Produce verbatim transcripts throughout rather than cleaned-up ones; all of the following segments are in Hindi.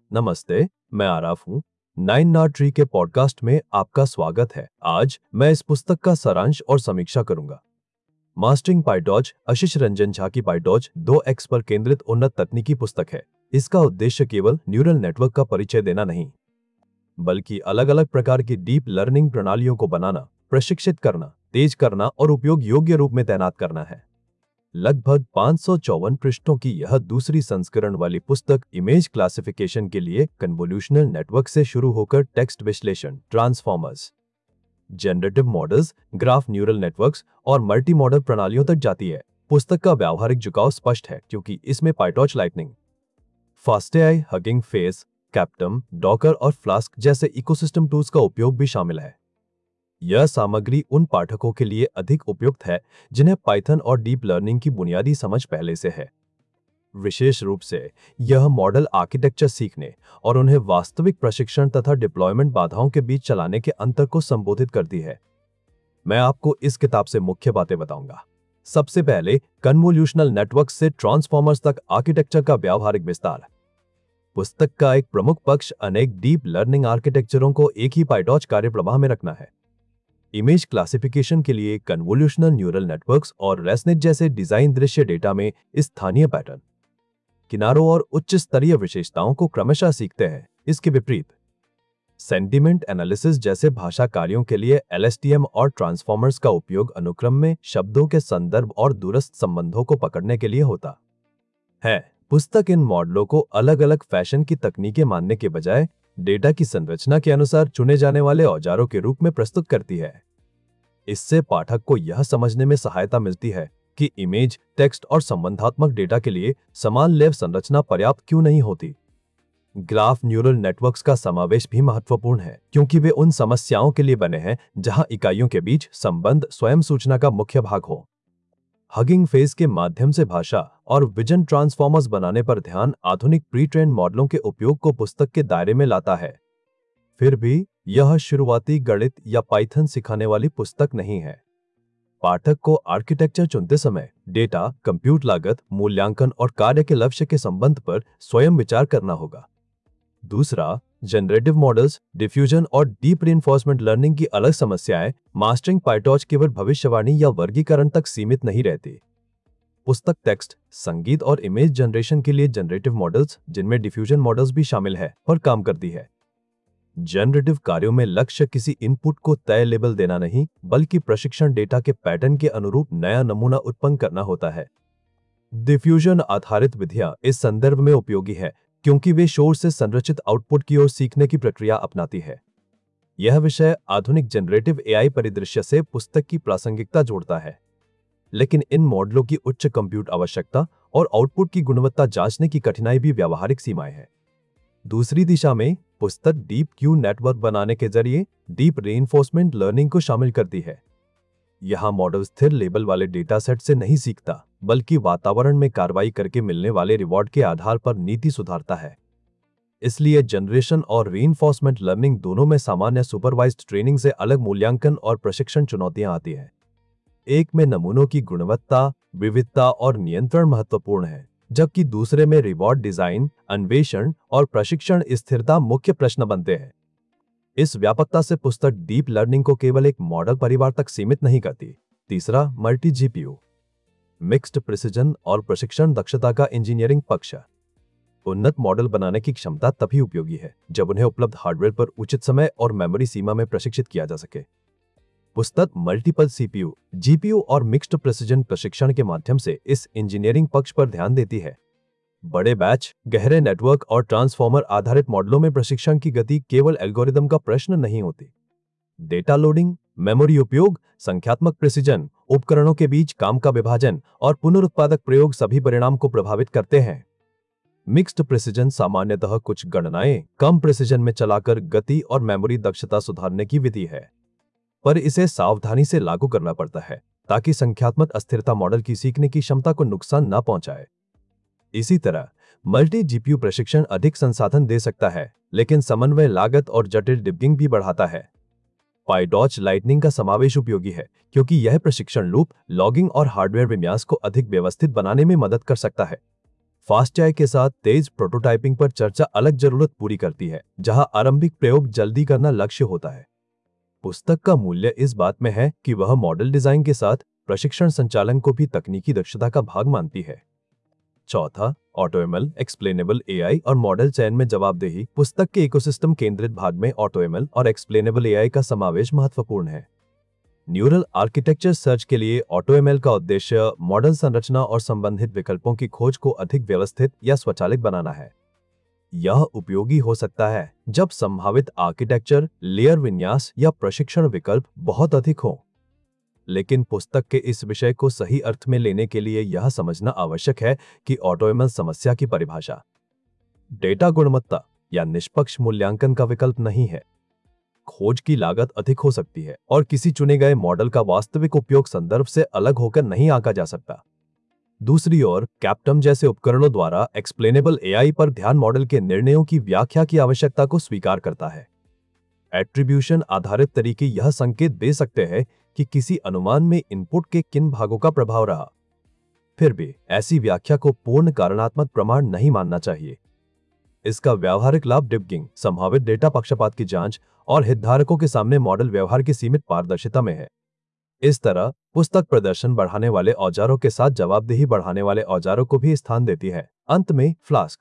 नमस्ते, मैं आराफ हूँ। नाइन नॉट ट्री के पॉडकास्ट में आपका स्वागत है। आज मैं इस पुस्तक का सारांश और समीक्षा करूंगा। मास्टरिंग पाइटॉच आशीष रंजन झा की पाइटॉच दो एक्स पर केंद्रित उन्नत तकनीकी पुस्तक है। इसका उद्देश्य केवल न्यूरल नेटवर्क का परिचय देना नहीं, बल्कि अलग अलग प्रकार की डीप लर्निंग प्रणालियों को बनाना, प्रशिक्षित करना, तेज करना और उपयोग योग्य रूप में तैनात करना है। लगभग पाँच सौ चौवन पृष्ठों की यह दूसरी संस्करण वाली पुस्तक इमेज क्लासिफिकेशन के लिए कन्वोल्यूशनल नेटवर्क से शुरू होकर टेक्स्ट विश्लेषण, transformers, generative models, graph neural networks और मल्टी मॉडल प्रणालियों तक जाती है। पुस्तक का व्यावहारिक झुकाव स्पष्ट है क्योंकि इसमें PyTorch Lightning, fastai, Hugging Face, Captum, Docker और फ्लास्क जैसे इकोसिस्टम टूल्स का उपयोग भी शामिल है। यह सामग्री उन पाठकों के लिए अधिक उपयुक्त है जिन्हें पाइथन और डीप लर्निंग की बुनियादी समझ पहले से है। विशेष रूप से यह मॉडल आर्किटेक्चर सीखने और उन्हें वास्तविक प्रशिक्षण तथा डिप्लॉयमेंट बाधाओं के बीच चलाने के अंतर को संबोधित करती है। मैं आपको इस किताब से मुख्य बातें बताऊंगा। सबसे पहले, कन्वोल्यूशनल नेटवर्क से ट्रांसफॉर्मर्स तक आर्किटेक्चर का व्यावहारिक विस्तार। पुस्तक का एक प्रमुख पक्ष अनेक डीप लर्निंग आर्किटेक्चरों को एक ही पाइटॉच कार्यप्रवाह में रखना है। इमेज क्लासिफिकेशन के लिए कन्वोल्यूशनल न्यूरल नेटवर्क्स और रेसनेट जैसे डिजाइन दृश्य डेटा में स्थानीय पैटर्न, किनारों और उच्च स्तरीय विशेषताओं को क्रमशः सीखते हैं। इसके विपरीत, सेंटिमेंट एनालिसिस जैसे भाषा कार्यों के लिए एल एस टी एम और ट्रांसफॉर्मर्स का उपयोग अनुक्रम में शब्दों के संदर्भ और दूरस्थ संबंधों को पकड़ने के लिए होता है। पुस्तक इन मॉडलों को अलग अलग फैशन की तकनीकें मानने के बजाय डेटा की संरचना के अनुसार चुने जाने वाले औजारों के रूप में प्रस्तुत करती है। इससे पाठक को यह समझने में सहायता मिलती है कि इमेज, टेक्स्ट और संबंधात्मक डेटा के लिए समान लेव संरचना पर्याप्त क्यों नहीं होती। ग्राफ न्यूरल नेटवर्क्स का समावेश भी महत्वपूर्ण है क्योंकि वे उन समस्याओं के लिए बने हैं जहां इकाइयों के बीच संबंध स्वयं सूचना का मुख्य भाग हो। हगिंग फेस के माध्यम से भाषा और विजन ट्रांसफॉर्मर्स बनाने पर ध्यान आधुनिक प्री ट्रेन मॉडलों के उपयोग को पुस्तक के दायरे में लाता है। फिर भी यह शुरुआती गणित या पाइथन सिखाने वाली पुस्तक नहीं है। पाठक को आर्किटेक्चर चुनते समय डेटा, कंप्यूट लागत, मूल्यांकन और कार्य के लक्ष्य के संबंध पर स्वयं विचार करना होगा। दूसरा, जनरेटिव मॉडल्स, डिफ्यूजन और डीप रीइंफोर्समेंट लर्निंग की अलग समस्याएं मास्टरिंग पाइटॉच केवल भविष्यवाणी या वर्गीकरण तक सीमित नहीं रहती। पुस्तक टेक्स्ट, संगीत और इमेज जनरेशन के लिए जनरेटिव मॉडल्स, जिनमें डिफ्यूजन मॉडल्स भी शामिल है, पर काम करती है। जनरेटिव कार्यों में लक्ष्य किसी इनपुट को तय लेबल देना नहीं, बल्कि प्रशिक्षण डेटा के पैटर्न के अनुरूप नया नमूना उत्पन्न करना होता है। डिफ्यूजन आधारित विधियां इस संदर्भ में उपयोगी है क्योंकि वे शोर से संरचित आउटपुट की ओर सीखने की प्रक्रिया अपनाती है। यह विषय आधुनिक जनरेटिव एआई परिदृश्य से पुस्तक की प्रासंगिकता जोड़ता है, लेकिन इन मॉडलों की उच्च कंप्यूट आवश्यकता और आउटपुट की गुणवत्ता जांचने की कठिनाई भी व्यावहारिक सीमाएं हैं। दूसरी दिशा में, पुस्तक डीप क्यू नेटवर्क बनाने के जरिए डीप रीइंफोर्समेंट लर्निंग को शामिल करती है। यहां मॉडल स्थिर लेबल वाले डेटा सेट से नहीं सीखता, बल्कि वातावरण में कार्रवाई करके मिलने वाले रिवॉर्ड के आधार पर नीति सुधारता है। इसलिए जनरेशन और रीइंफोर्समेंट लर्निंग दोनों में सामान्य सुपरवाइज्ड ट्रेनिंग से अलग मूल्यांकन और प्रशिक्षण चुनौतियां आती हैं। एक में नमूनों की गुणवत्ता, विविधता और नियंत्रण महत्वपूर्ण है, जबकि दूसरे में रिवॉर्ड डिजाइन, अन्वेषण और प्रशिक्षण स्थिरता मुख्य प्रश्न बनते हैं। इस व्यापकता से पुस्तक डीप लर्निंग को केवल एक मॉडल परिवार तक सीमित नहीं करती। तीसरा, मल्टी जीपीयू, मिक्स्ड प्रिसिजन और प्रशिक्षण दक्षता का इंजीनियरिंग पक्ष। उन्नत मॉडल बनाने की क्षमता तभी उपयोगी है जब उन्हें उपलब्ध हार्डवेयर पर उचित समय और मेमोरी सीमा में प्रशिक्षित किया जा सके। पुस्तक मल्टीपल सीपीयू, जीपीयू और मिक्स्ड प्रिसिजन प्रशिक्षण के माध्यम से इस इंजीनियरिंग पक्ष पर ध्यान देती है। बड़े बैच, गहरे नेटवर्क और ट्रांसफॉर्मर आधारित मॉडलों में प्रशिक्षण की गति केवल एल्गोरिदम का प्रश्न नहीं होती। डेटा लोडिंग, मेमोरी उपयोग, संख्यात्मक प्रिसिजन, उपकरणों के बीच काम का विभाजन और पुनरुत्पादक प्रयोग सभी परिणाम को प्रभावित करते हैं। मिक्स्ड प्रिसिजन सामान्यतः कुछ गणनाएं कम प्रिसिजन में चलाकर गति और मेमोरी दक्षता सुधारने की विधि है, पर इसे सावधानी से लागू करना पड़ता है ताकि संख्यात्मक अस्थिरता मॉडल की सीखने की क्षमता को नुकसान न पहुंचाए। इसी तरह मल्टी जीपीयू प्रशिक्षण अधिक संसाधन दे सकता है, लेकिन समन्वय लागत और जटिल डिबगिंग भी बढ़ाता है। पाइटॉच लाइटनिंग का समावेश उपयोगी है क्योंकि यह प्रशिक्षण लूप, लॉगिंग और हार्डवेयर विन्यास को अधिक व्यवस्थित बनाने में मदद कर सकता है। फास्ट एआई के साथ तेज प्रोटोटाइपिंग पर चर्चा अलग जरूरत पूरी करती है, जहां आरंभिक प्रयोग जल्दी करना लक्ष्य होता है। पुस्तक का मूल्य इस बात में है कि वह मॉडल डिजाइन के साथ प्रशिक्षण संचालन को भी तकनीकी दक्षता का भाग मानती है। चौथा, ऑटोएमएल, एक्सप्लेनेबल एआई और मॉडल चयन में जवाबदेही। पुस्तक के इकोसिस्टम केंद्रित भाग में ऑटोएमएल और एक्सप्लेनेबल एआई का समावेश महत्वपूर्ण है। न्यूरल आर्किटेक्चर सर्च के लिए ऑटोएमएल का उद्देश्य मॉडल संरचना और संबंधित विकल्पों की खोज को अधिक व्यवस्थित या स्वचालित बनाना है। यह उपयोगी हो सकता है जब संभावित आर्किटेक्चर, लेयर विन्यास या प्रशिक्षण विकल्प बहुत अधिक हों। लेकिन पुस्तक के इस विषय को सही अर्थ में लेने के लिए यह समझना आवश्यक है कि ऑटोएमएल समस्या की परिभाषा डेटा गुणवत्ता या निष्पक्ष मूल्यांकन का विकल्प नहीं है। खोज की लागत अधिक हो सकती है और किसी चुने गए मॉडल का वास्तविक उपयोग संदर्भ से अलग होकर नहीं आंका जा सकता। दूसरी ओर, कैप्टम जैसे उपकरणों द्वारा एक्सप्लेनेबल एआई पर ध्यान मॉडल के निर्णयों की व्याख्या की आवश्यकता को स्वीकार करता है। एट्रीब्यूशन आधारित तरीके यह संकेत दे सकते हैं कि किसी अनुमान में इनपुट के किन भागों का प्रभाव रहा। फिर भी ऐसी व्याख्या को पूर्ण कारणात्मक प्रमाण नहीं मानना चाहिए। इसका व्यावहारिक लाभ डिबगिंग, संभावित डेटा पक्षपात की जांच और हितधारकों के सामने मॉडल व्यवहार की सीमित पारदर्शिता में है। इस तरह पुस्तक प्रदर्शन बढ़ाने वाले औजारों के साथ जवाबदेही बढ़ाने वाले औजारों को भी स्थान देती है। अंत में, फ्लास्क,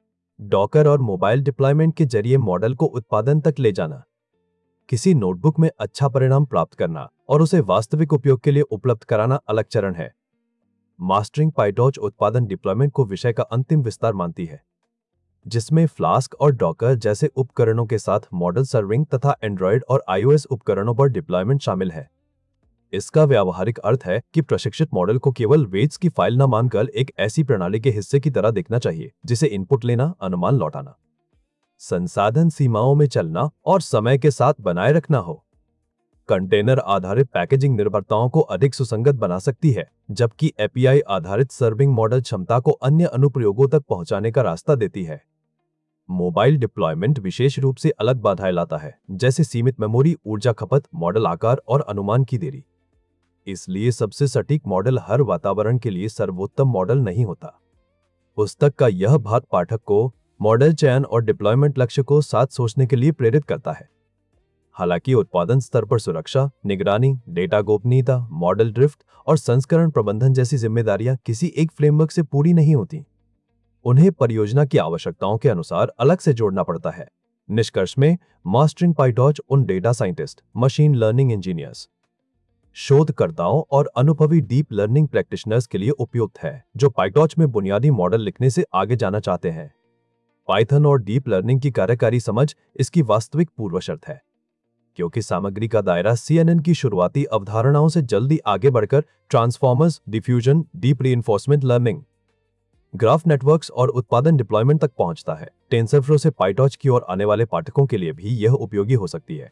डॉकर और मोबाइल डिप्लॉयमेंट के जरिए मॉडल को उत्पादन तक ले जाना। किसी नोटबुक में अच्छा परिणाम प्राप्त करना और उसे वास्तविक उपयोग के लिए उपलब्ध कराना अलग चरण है। मास्टरिंग पाइटॉर्च उत्पादन डिप्लॉयमेंट को विषय का अंतिम विस्तार मानती है, जिसमें फ्लास्क और डॉकर जैसे उपकरणों के साथ मॉडल सर्विंग तथा एंड्रॉयड और आईओएस उपकरणों पर डिप्लॉयमेंट शामिल है। इसका व्यावहारिक अर्थ है कि प्रशिक्षित मॉडल को केवल वेट्स की फाइल न मानकर एक ऐसी प्रणाली के हिस्से की तरह देखना चाहिए जिसे इनपुट लेना, अनुमान लौटाना, संसाधन सीमाओं में चलना और समय के साथ बनाए रखना हो। कंटेनर आधारित पैकेजिंग निर्भरताओं को अधिक सुसंगत बना सकती है, जबकि एपीआई आधारित सर्विंग मॉडल क्षमता को अन्य अनुप्रयोगों तक पहुंचाने का रास्ता देती है। मोबाइल डिप्लॉयमेंट विशेष रूप से अलग बाधाएं लाता है, जैसे सीमित मेमोरी, ऊर्जा खपत, मॉडल आकार और अनुमान की देरी। इसलिए सबसे सटीक मॉडल हर वातावरण के लिए सर्वोत्तम मॉडल नहीं होता। पुस्तक का यह भाग पाठक को मॉडल चयन और डिप्लॉयमेंट लक्ष्य को साथ सोचने के लिए प्रेरित करता है। हालांकि उत्पादन स्तर पर सुरक्षा, निगरानी, डेटा गोपनीयता, मॉडल ड्रिफ्ट और संस्करण प्रबंधन जैसी जिम्मेदारियां किसी एक फ्रेमवर्क से पूरी नहीं होती। उन्हें परियोजना की आवश्यकताओं के अनुसार अलग से जोड़ना पड़ता है। निष्कर्ष में, मास्टरिंग पाइटॉर्च उन data scientist, machine learning engineers, शोधकर्ताओं और अनुभवी डीप लर्निंग प्रैक्टिशनर्स के लिए उपयुक्त है जो पाइटॉर्च में बुनियादी मॉडल लिखने से आगे जाना चाहते हैं। पाइथन और डीप लर्निंग की कार्यकारी समझ इसकी वास्तविक पूर्वशर्त है, क्योंकि सामग्री का दायरा सीएनएन की शुरुआती अवधारणाओं से जल्दी आगे बढ़कर transformers, diffusion, deep reinforcement learning, graph networks और उत्पादन डिप्लॉयमेंट तक पहुंचता है। टेंसरफ्लो से पाइटॉर्च की ओर आने वाले पाठकों के लिए भी यह उपयोगी हो सकती है,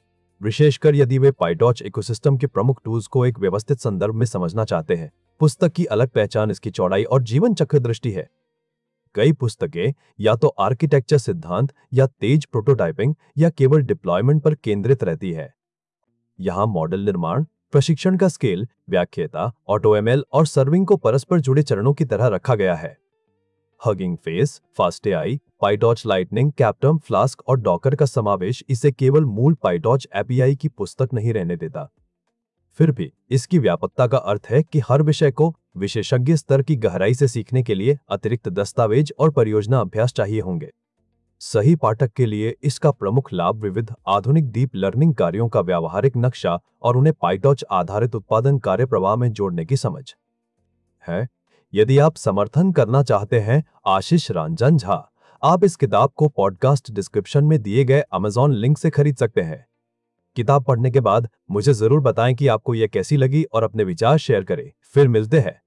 विशेषकर यदि वे पाइटॉर्च इकोसिस्टम के प्रमुख टूल्स को एक व्यवस्थित संदर्भ में समझना चाहते हैं। पुस्तक की अलग पहचान इसकी चौड़ाई और जीवन चक्र दृष्टि है। कई पुस्तकें या तो आर्किटेक्चर सिद्धांत या तेज प्रोटोटाइपिंग या केवल डिप्लॉयमेंट पर केंद्रित रहती है। यहां मॉडल निर्माण, प्रशिक्षण का स्केल, व्याख्याता, ऑटोएमएल और सर्विंग को परस्पर जुड़े चरणों की तरह रखा गया है। Hugging face, fast AI, PyTorch lightning, Captum, Flask और डॉकर का समावेश इसे केवल मूल पाइटॉर्च एपीआई की पुस्तक नहीं रहने देता। फिर भी इसकी व्यापकता का अर्थ है कि हर विषय को विशेषज्ञ स्तर की गहराई से सीखने के लिए अतिरिक्त दस्तावेज और परियोजना अभ्यास चाहिए होंगे। सही पाठक के लिए इसका प्रमुख लाभ विविध आधुनिक डीप लर्निंग कार्यों का व्यावहारिक नक्शा और उन्हें पाइटॉर्च आधारित उत्पादन कार्य प्रवाह में जोड़ने की समझ है। यदि आप समर्थन करना चाहते हैं आशीष रंजन झा, आप इस किताब को पॉडकास्ट डिस्क्रिप्शन में दिए गए अमेज़न लिंक से खरीद सकते हैं। किताब पढ़ने के बाद मुझे जरूर बताएं कि आपको यह कैसी लगी और अपने विचार शेयर करें। फिर मिलते हैं।